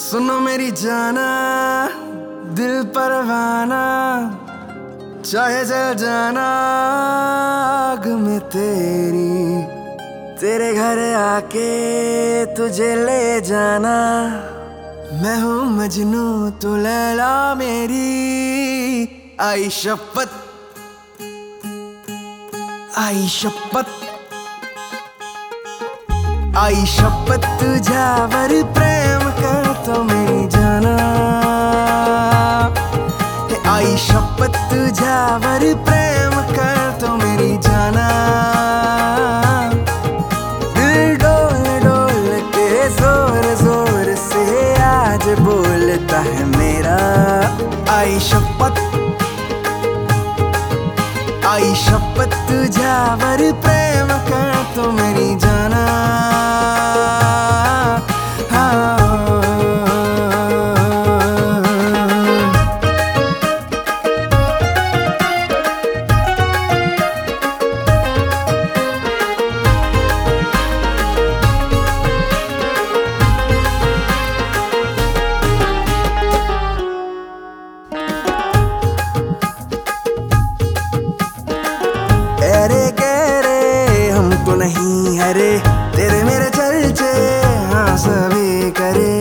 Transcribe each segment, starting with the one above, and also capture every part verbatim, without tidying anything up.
सुनो मेरी जाना, दिल परवाना, चाहे जल जाना आग में तेरी, तेरे घर आके तुझे ले जाना। मैं हूँ मजनू तू लैला मेरी, आई शपथ आई शपथ आई शपथ तुझ्यावर प्रेम करतो मेरी जाना। आई शपथ तुझ्यावर प्रेम करतो मेरी जाना। दिल डोल डोल के जोर जोर से आज बोलता है मेरा, आई शपथ आई शपथ तुझ्यावर प्रेम करतो मेरी जाना। अरे गहरे हम तो नहीं हरे, तेरे मेरे चलचे हाँ सभी करे।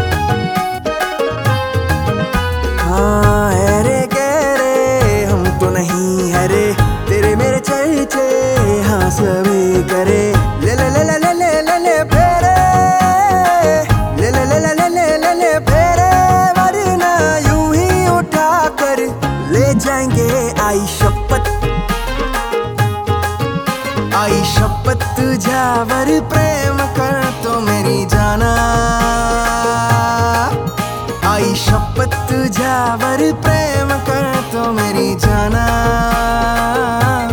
हाँ अरे गहरे हम तो नहीं हरे, तेरे मेरे चलचे हाँ सभी करे। ले ले ले ले ले ले ले ले फेरे, ले ले ले ले ले ले ले ले फेरे, वरना यूं ही उठा कर ले जाएंगे। आई शपथ आई शपथ तुझ्यावर प्रेम करतो मेरी जाना। आई शपथ तुझ्यावर प्रेम करतो मेरी जाना।